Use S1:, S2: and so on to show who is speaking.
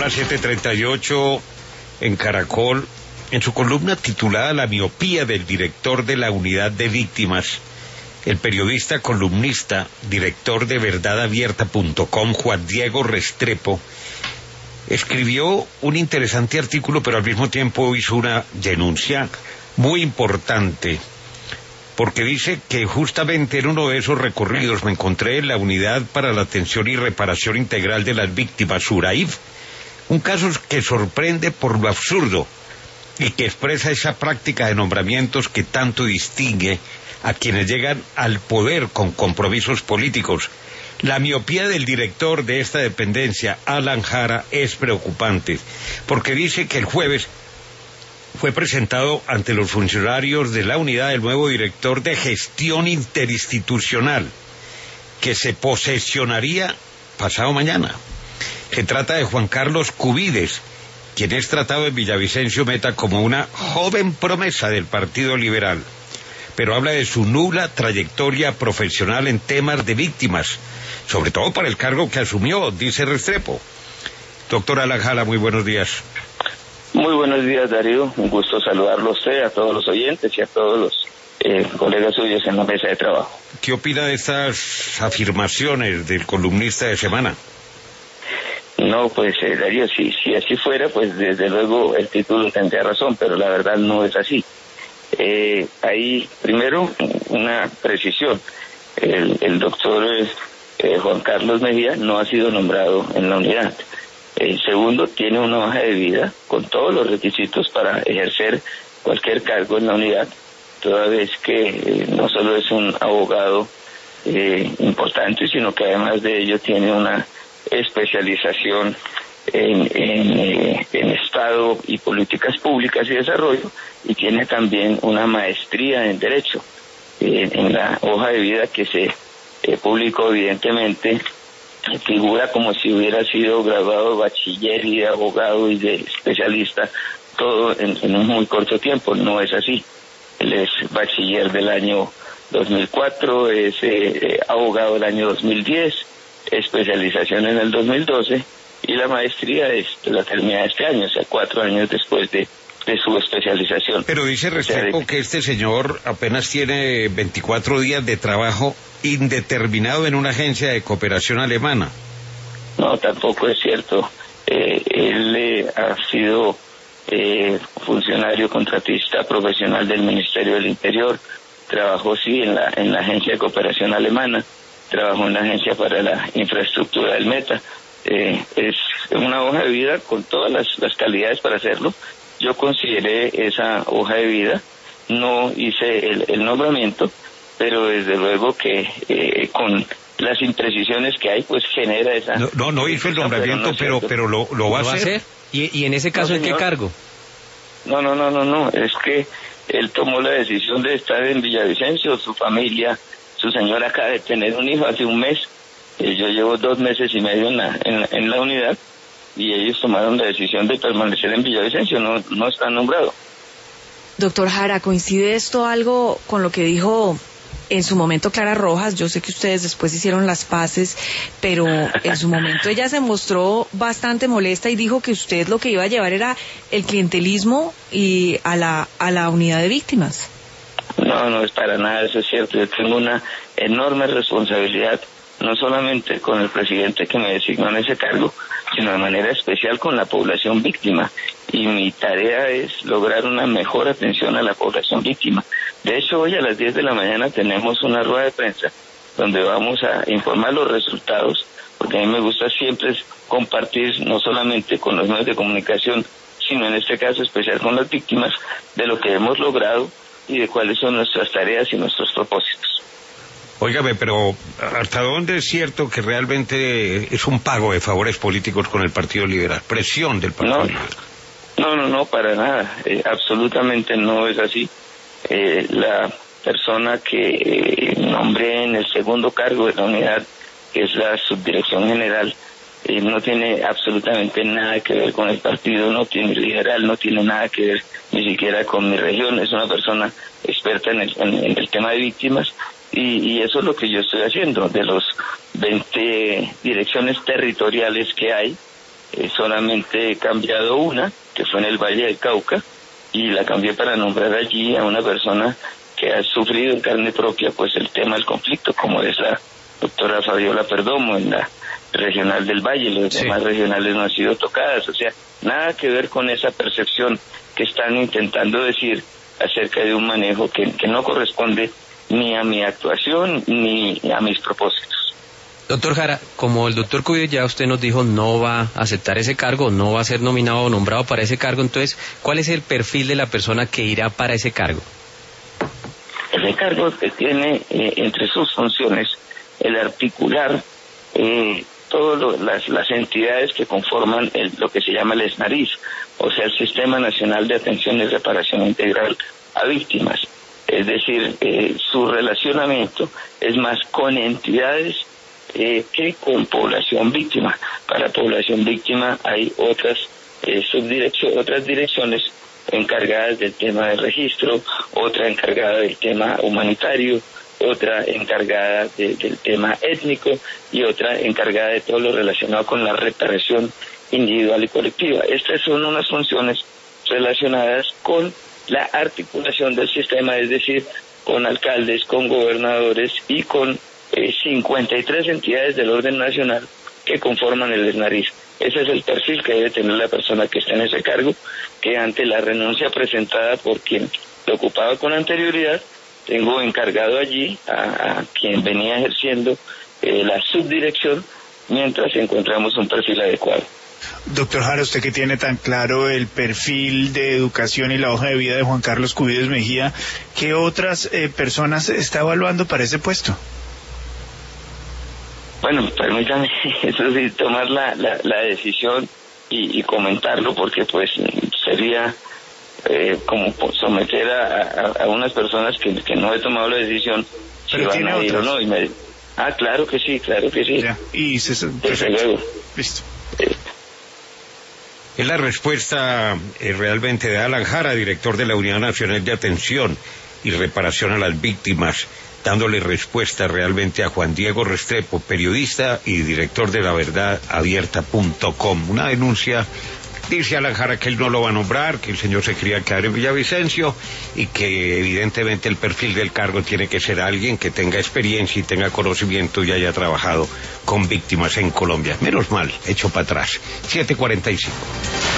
S1: las 7:38 en Caracol, en su columna titulada La miopía del director de la unidad de víctimas, el periodista, columnista, director de verdadabierta.com, Juan Diego Restrepo, escribió un interesante artículo, pero al mismo tiempo hizo una denuncia muy importante, porque dice que justamente en uno de esos recorridos me encontré en la Unidad para la Atención y Reparación Integral de las Víctimas, URAIV, un caso que sorprende por lo absurdo y que expresa esa práctica de nombramientos que tanto distingue a quienes llegan al poder con compromisos políticos. La miopía del director de esta dependencia, Alan Jara, es preocupante, porque dice que el jueves fue presentado ante los funcionarios de la unidad el nuevo director de gestión interinstitucional, que se posesionaría pasado mañana. Se trata de Juan Carlos Cubides, quien es tratado en Villavicencio Meta como una joven promesa del Partido Liberal, pero habla de su nula trayectoria profesional en temas de víctimas, sobre todo para el cargo que asumió, dice Restrepo. Doctor Alan Jara, muy buenos días.
S2: Muy buenos días, Darío. Un gusto saludarlo a usted, a todos los oyentes y a todos los colegas suyos en la mesa de trabajo.
S1: ¿Qué opina de estas afirmaciones del columnista de Semana?
S2: No, pues Darío, si así fuera, pues desde luego el título tendría razón, pero la verdad no es así. Hay primero una precisión. El doctor Juan Carlos Mejía no ha sido nombrado en la unidad. Segundo, tiene una hoja de vida con todos los requisitos para ejercer cualquier cargo en la unidad, toda vez que no solo es un abogado importante, sino que además de ello tiene una especialización en Estado y políticas públicas y desarrollo, y tiene también una maestría en Derecho. En la hoja de vida que se publicó, evidentemente, figura como si hubiera sido graduado de bachiller y de abogado y de especialista, todo en un muy corto tiempo. No es así. Él es bachiller del año 2004, es abogado del año 2010, especialización en el 2012, y la maestría la termina este año, o sea, 4 años después de su especialización.
S1: Pero dice Restrepo que este señor apenas tiene 24 días de trabajo indeterminado en una agencia de cooperación alemana.
S2: No, tampoco es cierto. Él ha sido funcionario contratista profesional del Ministerio del Interior, trabajó sí en la agencia de cooperación alemana, trabajó en la agencia para la infraestructura del Meta. Es una hoja de vida con todas las calidades para hacerlo. Yo consideré esa hoja de vida, no hice el nombramiento, pero desde luego que con las imprecisiones que hay, pues genera esa...
S1: No hizo el nombramiento, pero lo va a hacer.
S3: ¿Y en ese caso en qué cargo?
S2: No, es que él tomó la decisión de estar en Villavicencio, su familia, su señora acaba de tener un hijo hace un mes, yo llevo 2 meses y medio en la unidad, y ellos tomaron la decisión de permanecer en Villavicencio, no está nombrado.
S4: Doctor Jara, ¿coincide esto algo con lo que dijo en su momento Clara Rojas? Yo sé que ustedes después hicieron las paces, pero en su momento ella se mostró bastante molesta y dijo que usted lo que iba a llevar era el clientelismo y a la unidad de víctimas.
S2: No es para nada, eso es cierto. Yo tengo una enorme responsabilidad, no solamente con el presidente que me designó en ese cargo, sino de manera especial con la población víctima. Y mi tarea es lograr una mejor atención a la población víctima. De hecho, hoy a las 10 de la mañana tenemos una rueda de prensa donde vamos a informar los resultados, porque a mí me gusta siempre compartir, no solamente con los medios de comunicación, sino en este caso especial con las víctimas, de lo que hemos logrado y de cuáles son nuestras tareas y nuestros propósitos.
S1: Óigame, pero ¿hasta dónde es cierto que realmente es un pago de favores políticos con el Partido Liberal? Presión del Partido Liberal.
S2: No, para nada. Absolutamente no es así. La persona que nombré en el segundo cargo de la unidad, que es la subdirección general, no tiene absolutamente nada que ver con el partido, no tiene liberal, no tiene nada que ver ni siquiera con mi región. Es una persona experta en el tema de víctimas, y eso es lo que yo estoy haciendo. De los 20 direcciones territoriales que hay, solamente he cambiado una, que fue en el Valle del Cauca, y la cambié para nombrar allí a una persona que ha sufrido en carne propia pues el tema del conflicto, como es la doctora Fabiola Perdomo en la regional del Valle. Las demás regionales no han sido tocadas, o sea, nada que ver con esa percepción que están intentando decir acerca de un manejo que no corresponde ni a mi actuación ni a mis propósitos.
S3: Doctor Jara, como el doctor Cubillos ya usted nos dijo no va a aceptar ese cargo, no va a ser nominado o nombrado para ese cargo, entonces, ¿cuál es el perfil de la persona que irá para ese cargo?
S2: Ese cargo que tiene entre sus funciones el articular todas las entidades que conforman lo que se llama el SNARIS, o sea, el Sistema Nacional de Atención y Reparación Integral a Víctimas. Es decir, su relacionamiento es más con entidades que con población víctima. Para población víctima hay otras direcciones encargadas del tema de registro, otra encargada del tema humanitario, otra encargada del tema étnico y otra encargada de todo lo relacionado con la reparación individual y colectiva. Estas son unas funciones relacionadas con la articulación del sistema, es decir, con alcaldes, con gobernadores y con 53 entidades del orden nacional que conforman el SNARIS. Ese es el perfil que debe tener la persona que está en ese cargo, que ante la renuncia presentada por quien lo ocupaba con anterioridad, tengo encargado allí a quien venía ejerciendo la subdirección mientras encontramos un perfil adecuado.
S5: Doctor Jara, usted que tiene tan claro el perfil de educación y la hoja de vida de Juan Carlos Cubillos Mejía, ¿qué otras personas está evaluando para ese puesto?
S2: Bueno, permítame, eso sí, tomar la decisión y comentarlo, porque pues sería como someter a unas personas que no he tomado la decisión si
S5: pero
S2: van a ir o no. Claro que sí.
S5: Ya.
S2: Desde luego.
S5: Listo.
S1: Es la respuesta realmente de Alan Jara, director de la Unidad Nacional de Atención y Reparación a las Víctimas, dándole respuesta realmente a Juan Diego Restrepo, periodista y director de laverdadabierta.com. Una denuncia, dice Alan Jara que él no lo va a nombrar, que el señor se quería quedar en Villavicencio y que evidentemente el perfil del cargo tiene que ser alguien que tenga experiencia y tenga conocimiento y haya trabajado con víctimas en Colombia. Menos mal, hecho para atrás. 7:45.